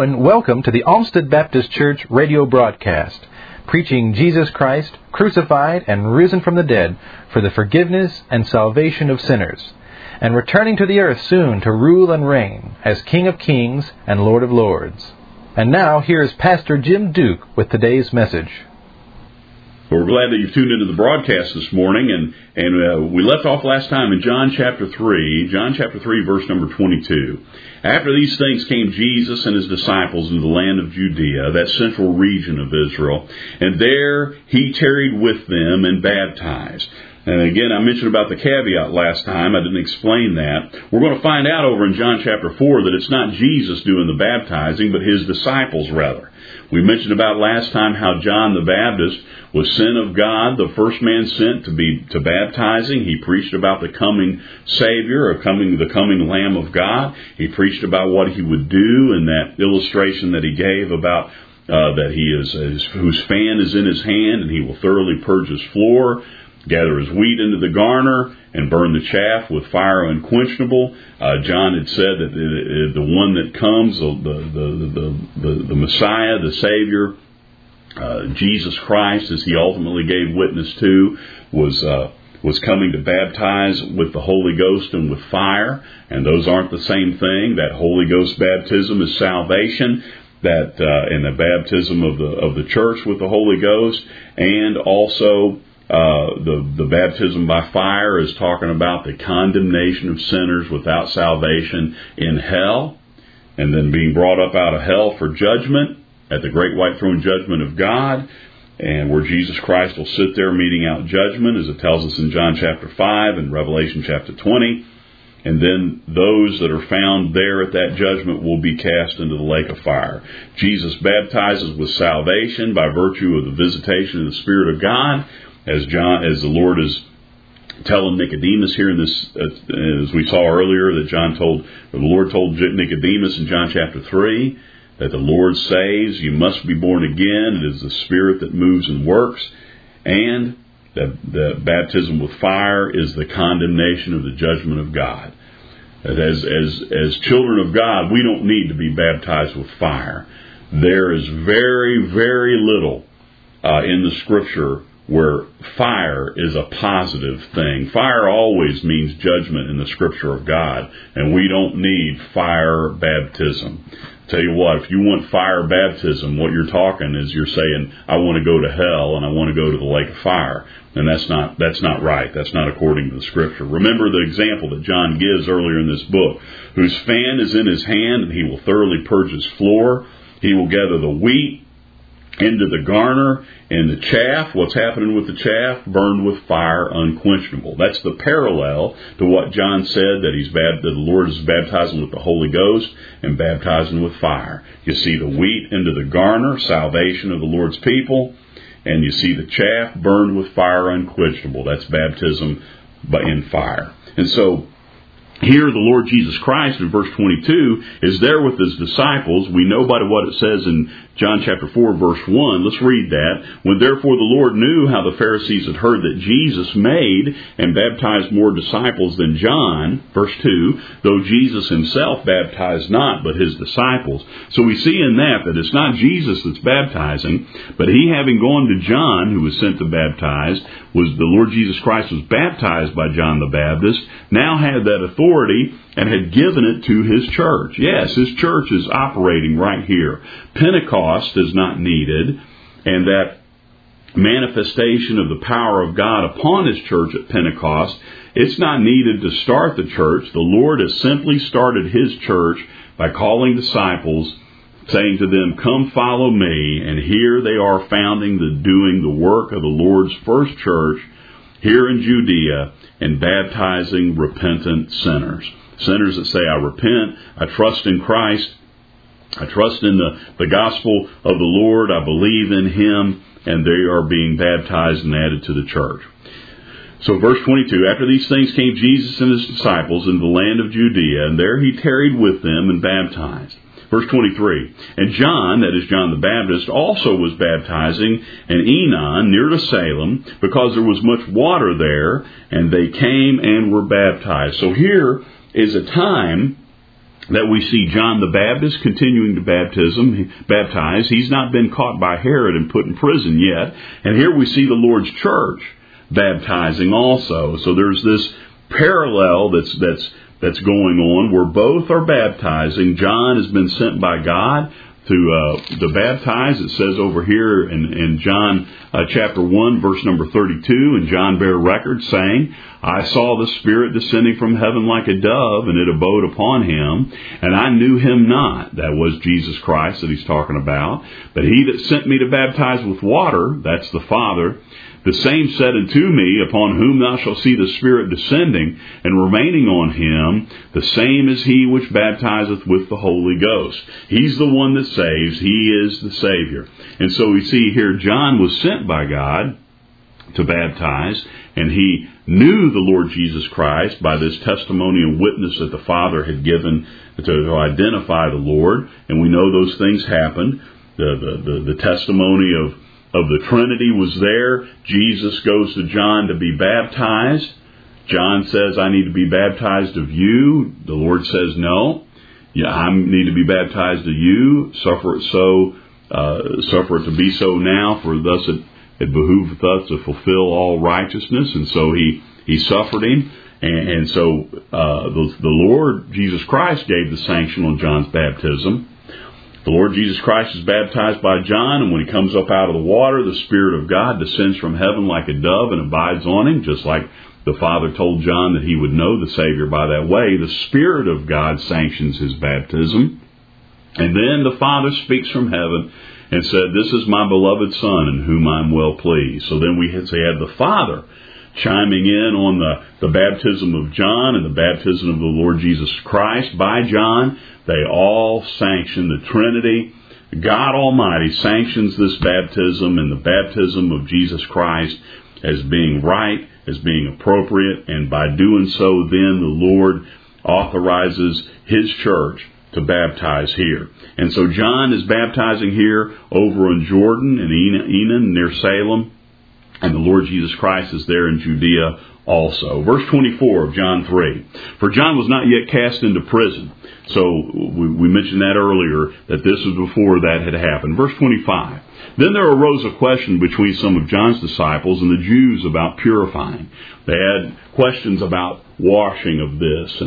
and welcome to the Olmsted Baptist Church radio broadcast, preaching Jesus Christ, crucified and risen from the dead for the forgiveness and salvation of sinners, and returning to the earth soon to rule and reign as King of Kings and Lord of Lords. And now, here's Pastor Jim Duke with today's message. Well, we're glad that you've tuned into the broadcast this morning, and we left off last time in John chapter 3, verse number 22. After these things came Jesus and his disciples into the land of Judea, that central region of Israel, and there he tarried with them and baptized. And again, I mentioned about the caveat last time. I didn't explain that. We're going to find out over in John chapter 4 that it's not Jesus doing the baptizing, but his disciples rather. We mentioned about last time how John the Baptist was sent of God, the first man sent to baptizing. He preached about the coming Savior, the coming Lamb of God. He preached about what he would do, and that illustration that he gave about that he is whose fan is in his hand, and he will thoroughly purge his floor, gather his wheat into the garner, and burn the chaff with fire unquenchable. John had said that the one that comes, the Messiah, the Savior, Jesus Christ, as he ultimately gave witness to, was coming to baptize with the Holy Ghost and with fire, and those aren't the same thing. That Holy Ghost baptism is salvation, and the baptism of the church with the Holy Ghost, and also the baptism by fire is talking about the condemnation of sinners without salvation in hell, and then being brought up out of hell for judgment at the great white throne judgment of God, and where Jesus Christ will sit there meting out judgment, as it tells us in John chapter 5 and Revelation chapter 20. And then those that are found there at that judgment will be cast into the lake of fire. Jesus baptizes with salvation by virtue of the visitation of the Spirit of God, as the Lord is telling Nicodemus here in this, as we saw earlier, the Lord told Nicodemus in John chapter 3 that the Lord saves, you must be born again. It is the Spirit that moves and works, and the baptism with fire is the condemnation of the judgment of God. As children of God, we don't need to be baptized with fire. There is very, very little in the Scripture where fire is a positive thing. Fire always means judgment in the Scripture of God, and we don't need fire baptism. Tell you what, if you want fire baptism, what you're talking is you're saying, I want to go to hell and I want to go to the lake of fire. And that's not right. That's not according to the Scripture. Remember the example that John gives earlier in this book, whose fan is in his hand, and he will thoroughly purge his floor. He will gather the wheat into the garner, and the chaff, what's happening with the chaff? Burned with fire unquenchable. That's the parallel to what John said, that the Lord is baptizing with the Holy Ghost and baptizing with fire. You see the wheat into the garner, salvation of the Lord's people, and you see the chaff burned with fire unquenchable. That's baptism in fire. And so here, the Lord Jesus Christ, in verse 22, is there with his disciples. We know by what it says in John chapter 4, verse 1. Let's read that. When therefore the Lord knew how the Pharisees had heard that Jesus made and baptized more disciples than John, verse 2, though Jesus himself baptized not, but his disciples. So we see in that it's not Jesus that's baptizing, but he, having gone to John, who was sent to baptize, the Lord Jesus Christ was baptized by John the Baptist, now had that authority and had given it to his church. Yes, his church is operating right here. Pentecost is not needed, and that manifestation of the power of God upon his church at Pentecost, it's not needed to start the church. The Lord has simply started his church by calling disciples, saying to them, come follow me, and here they are doing the work of the Lord's first church here in Judea, and baptizing repentant sinners. Sinners that say, I repent, I trust in Christ, I trust in the gospel of the Lord, I believe in him, and they are being baptized and added to the church. So verse 22, after these things came Jesus and his disciples into the land of Judea, and there he tarried with them and baptized. Verse 23, and John, that is John the Baptist, also was baptizing in Enon, near to Salem, because there was much water there, and they came and were baptized. So here is a time that we see John the Baptist continuing to baptize. He's not been caught by Herod and put in prison yet. And here we see the Lord's church baptizing also. So there's this parallel that's going on where both are baptizing. John has been sent by God to baptize. It says over here in John chapter 1, verse number 32, and John bare record, saying, I saw the Spirit descending from heaven like a dove, and it abode upon him, and I knew him not. That was Jesus Christ that he's talking about. But he that sent me to baptize with water, that's the Father, the same said unto me, upon whom thou shalt see the Spirit descending and remaining on him, the same is he which baptizeth with the Holy Ghost. He's the one that saves. He is the Savior. And so we see here John was sent by God to baptize, and he knew the Lord Jesus Christ by this testimony and witness that the Father had given to identify the Lord. And we know those things happened. The testimony of the Trinity was there. Jesus goes to John to be baptized. John says, I need to be baptized of you. The Lord says, no. I need to be baptized of you. Suffer it to be so now, for thus it behooveth us to fulfill all righteousness. And so he suffered him. And so the Lord Jesus Christ gave the sanction on John's baptism. The Lord Jesus Christ is baptized by John, and when he comes up out of the water, the Spirit of God descends from heaven like a dove and abides on him, just like the Father told John that he would know the Savior by that way. The Spirit of God sanctions his baptism. And then the Father speaks from heaven and said, this is my beloved Son in whom I'm well pleased. So then we had the Father chiming in on the baptism of John and the baptism of the Lord Jesus Christ by John. They all sanction the Trinity. God Almighty sanctions this baptism and the baptism of Jesus Christ as being right, as being appropriate, and by doing so, then the Lord authorizes His church to baptize here. And so John is baptizing here over in Jordan, in Enon, near Salem, and the Lord Jesus Christ is there in Judea also. Verse 24 of John 3. For John was not yet cast into prison. So we mentioned that earlier, that this was before that had happened. Verse 25. Then there arose a question between some of John's disciples and the Jews about purifying. They had questions about washing of this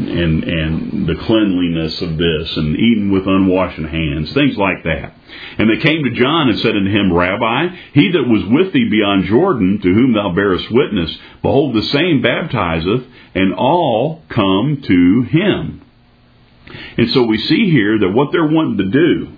and the cleanliness of this and eating with unwashed hands, things like that. And they came to John and said unto him, Rabbi, he that was with thee beyond Jordan, to whom thou bearest witness, behold, the same baptizeth, and all come to him. And so we see here that what they're wanting to do,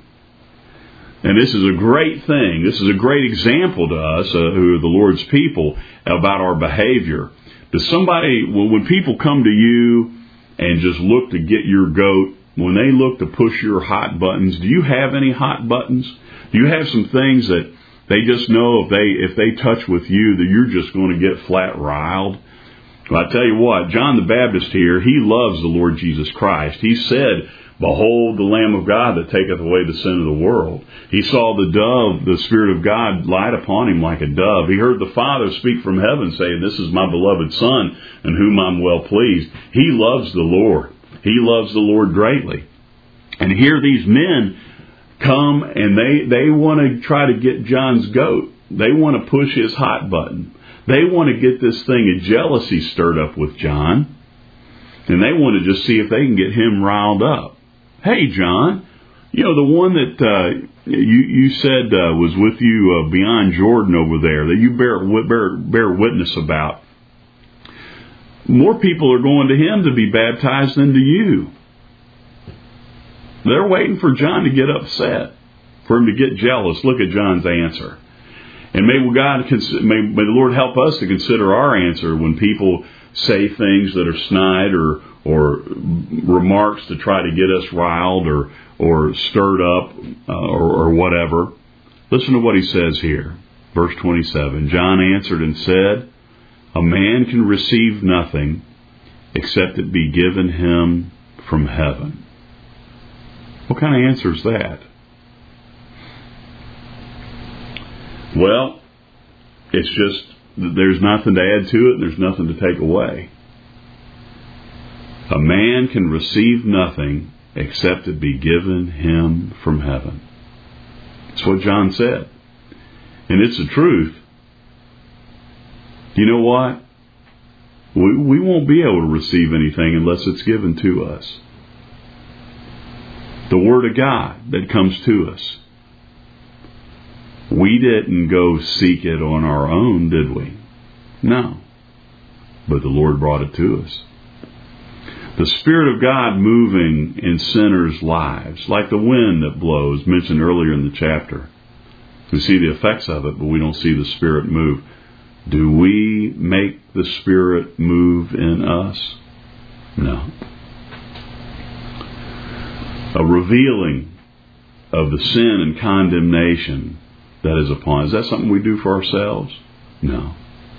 and this is a great thing, this is a great example to us, who are the Lord's people, about our behavior. Does somebody, when people come to you and just look to get your goat, when they look to push your hot buttons, do you have any hot buttons? Do you have some things that they just know if they touch with you that you're just going to get flat riled? Well, I tell you what, John the Baptist here, he loves the Lord Jesus Christ. He said, behold the Lamb of God that taketh away the sin of the world. He saw the dove, the Spirit of God, light upon him like a dove. He heard the Father speak from heaven saying, this is my beloved Son in whom I'm well pleased. He loves the Lord. He loves the Lord greatly. And here these men come and they want to try to get John's goat. They want to push his hot button. They want to get this thing of jealousy stirred up with John. And they want to just see if they can get him riled up. Hey, John, the one that you said was with you beyond Jordan over there, that you bear witness about. More people are going to him to be baptized than to you. They're waiting for John to get upset, for him to get jealous. Look at John's answer. And may the Lord help us to consider our answer when people say things that are snide or remarks to try to get us riled or stirred up or whatever. Listen to what he says here. Verse 27. John answered and said, a man can receive nothing except it be given him from heaven. What kind of answer is that? Well, it's just, there's nothing to add to it, and there's nothing to take away. A man can receive nothing except it be given him from heaven. That's what John said. And it's the truth. You know what? We won't be able to receive anything unless it's given to us. The Word of God that comes to us. We didn't go seek it on our own, did we? No. But the Lord brought it to us. The Spirit of God moving in sinners' lives, like the wind that blows, mentioned earlier in the chapter. We see the effects of it, but we don't see the Spirit move. Do we make the Spirit move in us? No. A revealing of the sin and condemnation that is upon us. Is that something we do for ourselves? No.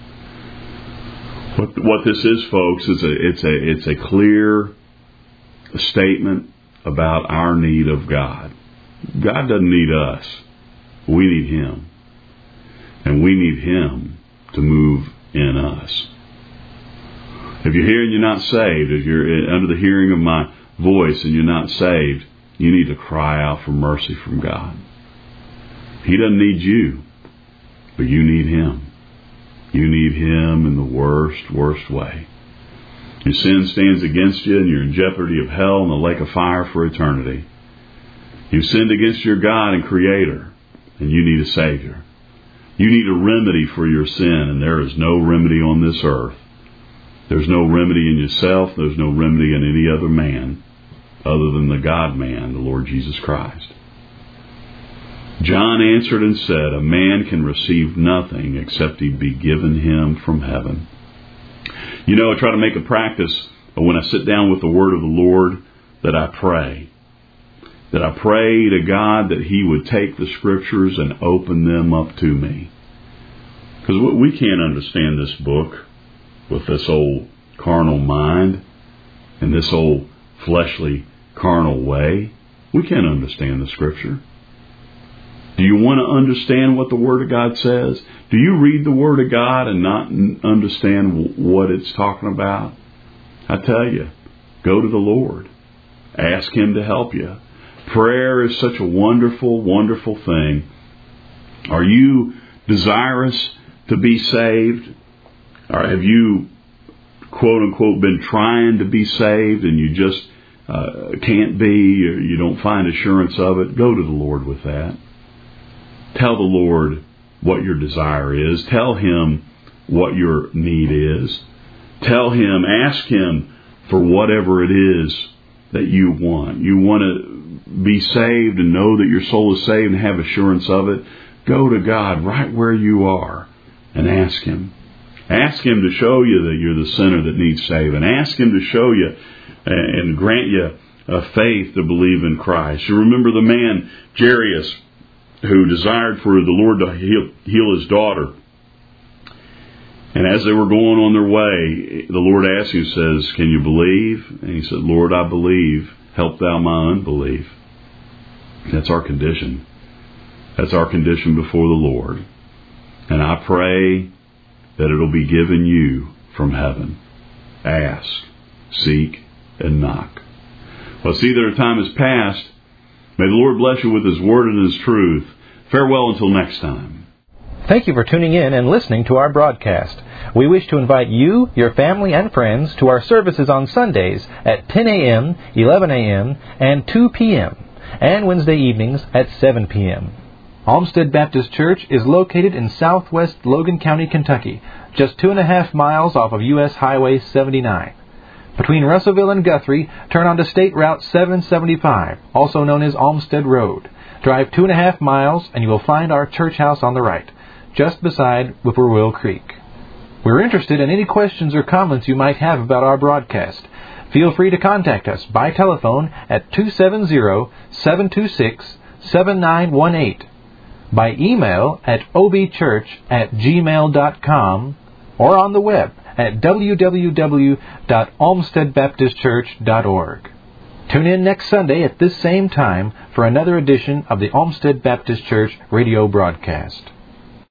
What this is, folks, is it's a clear statement about our need of God. God doesn't need us. We need Him. And we need Him to move in us. If you're here and you're not saved, if you're under the hearing of my voice and you're not saved, you need to cry out for mercy from God. He doesn't need you, but you need Him. You need Him in the worst way. Your sin stands against you and you're in jeopardy of hell and the lake of fire for eternity. You've sinned against your God and Creator, and you need a Savior. You need a remedy for your sin, and there is no remedy on this earth. There's no remedy in yourself. There's no remedy in any other man other than the God-man, the Lord Jesus Christ. John answered and said, a man can receive nothing except he be given him from heaven. You know, I try to make a practice when I sit down with the Word of the Lord that I pray. That I pray to God that He would take the Scriptures and open them up to me. Because we can't understand this book with this old carnal mind and this old fleshly carnal way. We can't understand the Scripture. Do you want to understand what the Word of God says? Do you read the Word of God and not understand what it's talking about? I tell you, go to the Lord. Ask Him to help you. Prayer is such a wonderful, wonderful thing. Are you desirous to be saved? Or have you, quote unquote, been trying to be saved and you just can't be, or you don't find assurance of it? Go to the Lord with that. Tell the Lord what your desire is. Tell Him what your need is. Tell Him, ask Him for whatever it is that you want. You want to be saved and know that your soul is saved and have assurance of it. Go to God right where you are and ask Him. Ask Him to show you that you're the sinner that needs saving. Ask Him to show you and grant you a faith to believe in Christ. You remember the man Jairus, who desired for the Lord to heal his daughter. And as they were going on their way, the Lord asked him, says, can you believe? And he said, Lord, I believe. Help thou my unbelief. That's our condition. That's our condition before the Lord. And I pray that it'll be given you from heaven. Ask, seek, and knock. Well, see that our time has passed. May the Lord bless you with His Word and His truth. Farewell until next time. Thank you for tuning in and listening to our broadcast. We wish to invite you, your family, and friends to our services on Sundays at 10 a.m., 11 a.m., and 2 p.m., and Wednesday evenings at 7 p.m. Olmsted Baptist Church is located in southwest Logan County, Kentucky, just 2.5 miles off of U.S. Highway 79. Between Russellville and Guthrie, turn onto State Route 775, also known as Olmsted Road. Drive 2.5 miles and you will find our church house on the right, just beside Whippoorwill Creek. We're interested in any questions or comments you might have about our broadcast. Feel free to contact us by telephone at 270-726-7918, by email at obchurch@gmail.com, or on the web at www.olmstedbaptistchurch.org. Tune in next Sunday at this same time for another edition of the Olmsted Baptist Church radio broadcast.